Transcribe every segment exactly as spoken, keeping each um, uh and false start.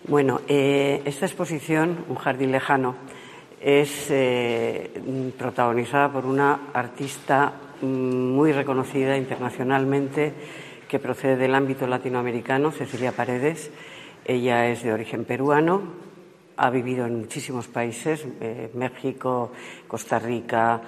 Bueno, eh, esta exposición, Un jardín lejano, es eh, protagonizada por una artista muy reconocida internacionalmente que procede del ámbito latinoamericano, Cecilia Paredes. Ella es de origen peruano, ha vivido en muchísimos países, eh, México, Costa Rica.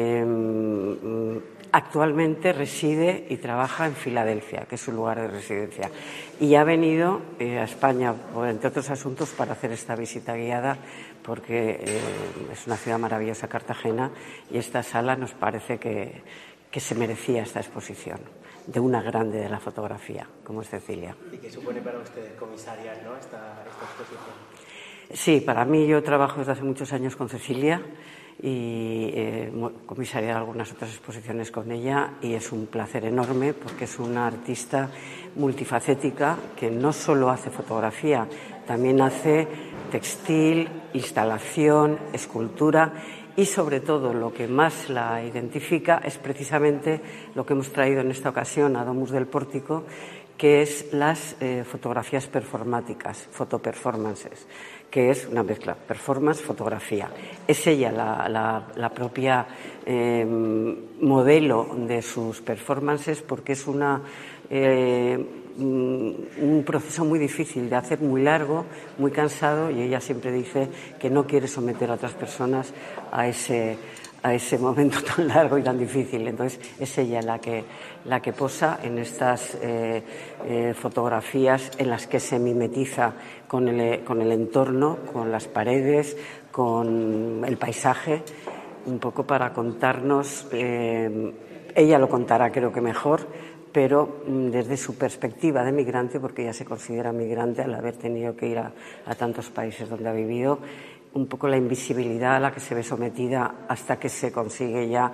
Eh, actualmente reside y trabaja en Filadelfia, que es su lugar de residencia. Y ha venido eh, a España, entre otros asuntos, para hacer esta visita guiada, porque eh, es una ciudad maravillosa, Cartagena, y esta sala nos parece que, que se merecía esta exposición de una grande de la fotografía, como es Cecilia. ¿Y qué supone para ustedes comisariar, ¿no?, esta, esta exposición? Sí, para mí, yo trabajo desde hace muchos años con Cecilia y he eh, comisariado algunas otras exposiciones con ella, y es un placer enorme porque es una artista multifacética que no solo hace fotografía, también hace textil, instalación, escultura, y sobre todo lo que más la identifica es precisamente lo que hemos traído en esta ocasión a Domus del Pórtico, que es las eh, fotografías performáticas, fotoperformances, que es una mezcla, performance, fotografía. Es ella la, la, la propia eh, modelo de sus performances, porque es una, eh, un proceso muy difícil de hacer, muy largo, muy cansado, y ella siempre dice que no quiere someter a otras personas a ese, a ese momento tan largo y tan difícil. Entonces es ella la que, la que posa en estas eh, eh, fotografías en las que se mimetiza con el, con el entorno, con las paredes, con el paisaje, un poco para contarnos, eh, ella lo contará creo que mejor, pero desde su perspectiva de migrante, porque ella se considera migrante al haber tenido que ir a, a tantos países donde ha vivido, un poco la invisibilidad a la que se ve sometida hasta que se consigue ya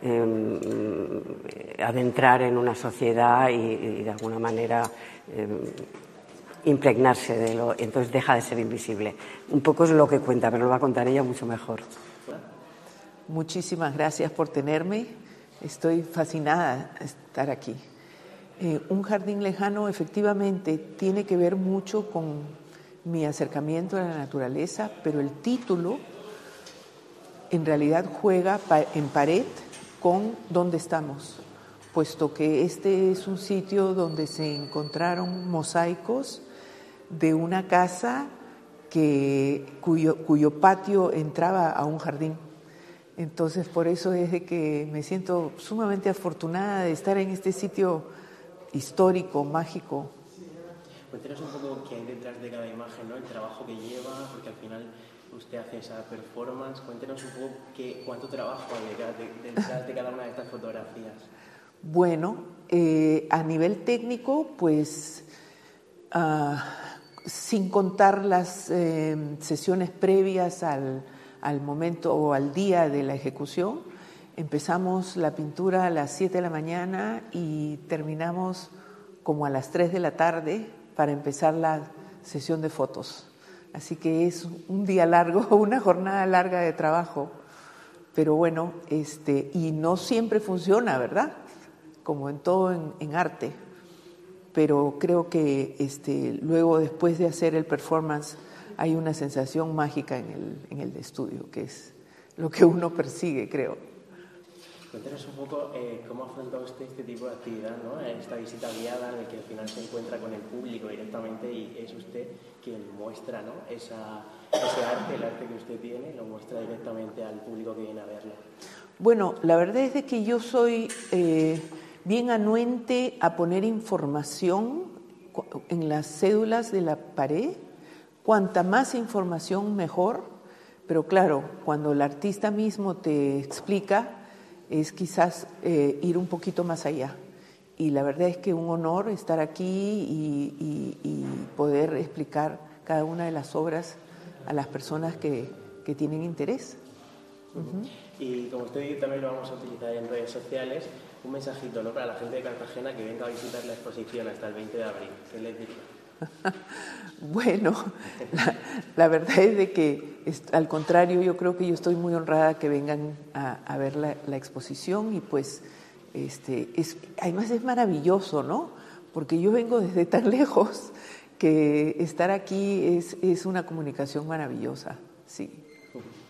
eh, adentrar en una sociedad y, y de alguna manera eh, impregnarse de lo, entonces deja de ser invisible. Un poco es lo que cuenta, pero lo va a contar ella mucho mejor. Muchísimas gracias por tenerme. Estoy fascinada de estar aquí. Eh, un jardín lejano efectivamente tiene que ver mucho con mi acercamiento a la naturaleza, pero el título en realidad juega pa- en pared con dónde estamos, puesto que este es un sitio donde se encontraron mosaicos de una casa que, cuyo, cuyo patio entraba a un jardín. Entonces, por eso es de que me siento sumamente afortunada de estar en este sitio histórico, mágico. Cuéntenos un poco qué hay detrás de cada imagen, ¿no?, el trabajo que lleva, porque al final usted hace esa performance. Cuéntenos un poco qué, cuánto trabajo hay detrás de, detrás de cada una de estas fotografías. Bueno, eh, a nivel técnico, pues uh, sin contar las eh, sesiones previas al, al momento o al día de la ejecución, empezamos la pintura a las siete de la mañana y terminamos como a las tres de la tarde para empezar la sesión de fotos. Así que es un día largo, una jornada larga de trabajo. Pero bueno, este, y no siempre funciona, ¿verdad? Como en todo en, en arte. Pero creo que este, luego, después de hacer el performance, hay una sensación mágica en el, en el estudio, que es lo que uno persigue, creo. Cuéntenos un poco eh, cómo afronta usted este tipo de actividad, ¿no?, esta visita guiada en la que al final se encuentra con el público directamente y es usted quien muestra, ¿no?, esa, ese arte, el arte que usted tiene, lo muestra directamente al público que viene a verlo. Bueno, la verdad es de que yo soy eh, bien anuente a poner información en las cédulas de la pared. Cuanta más información, mejor. Pero claro, cuando el artista mismo te explica, es quizás eh, ir un poquito más allá. Y la verdad es que un honor estar aquí y, y, y poder explicar cada una de las obras a las personas que, que tienen interés. Uh-huh. Y como usted también lo vamos a utilizar en redes sociales, un mensajito, ¿no?, para la gente de Cartagena que venga a visitar la exposición hasta el veinte de abril. ¿Qué les diría? Bueno, la, la verdad es de que, es, al contrario, yo creo que yo estoy muy honrada que vengan a, a ver la, la exposición y pues, este, es, además es maravilloso, ¿no? Porque yo vengo desde tan lejos que estar aquí es, es una comunicación maravillosa, sí.